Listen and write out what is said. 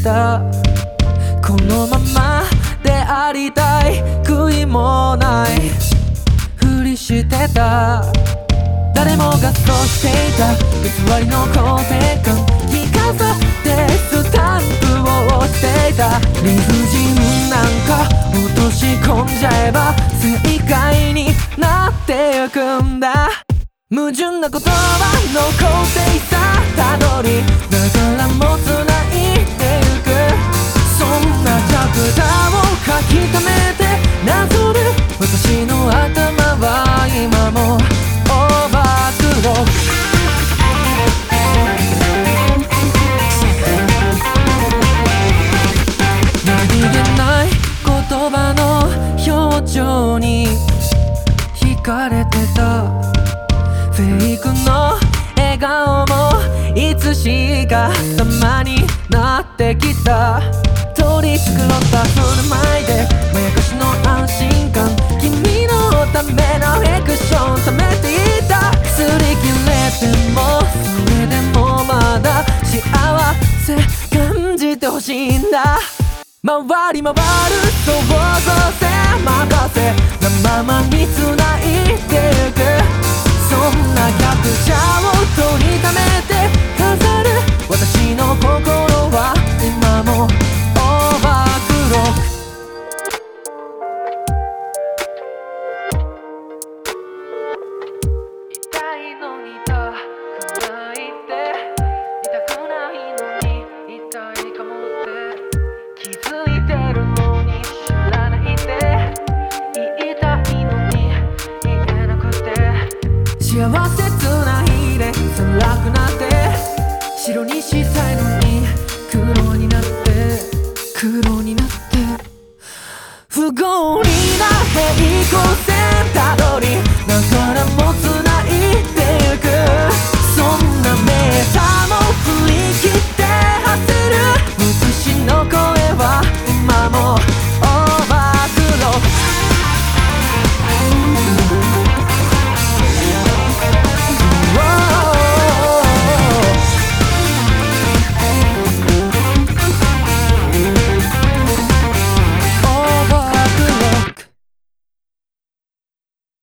た。このままでありたい、悔いもないふりしてた。誰もがそうしていた偽りの肯定感に飾ってスタンプを押していた。理不尽なんか落とし込んじゃえば正解になってゆくんだ。矛盾な言葉の肯定さたどりながらも繋いでゆく。そんなチャプターを書き溜めてなぞる私の頭は今もオーバークロック。何気ない言葉の表情に惹かれてた。フェイクの笑顔もいつしか様になってきた。取り繕った振る舞いでまやかしの安心感、君のためのフィクション貯めていた。擦り切れてもそれでもまだ幸せ感じてほしいんだ。回り回る想像性任せなままに繋いでゆく。そんなキャプチャーを取りためて飾る私の心は今もオーバークロック。痛いのに痛くないって痛くないのに痛いかもって気づいてるのに知らないって言いたいのに言えなくて。幸せつないで辛くなって白にしたいのに黒になって不合理な平行線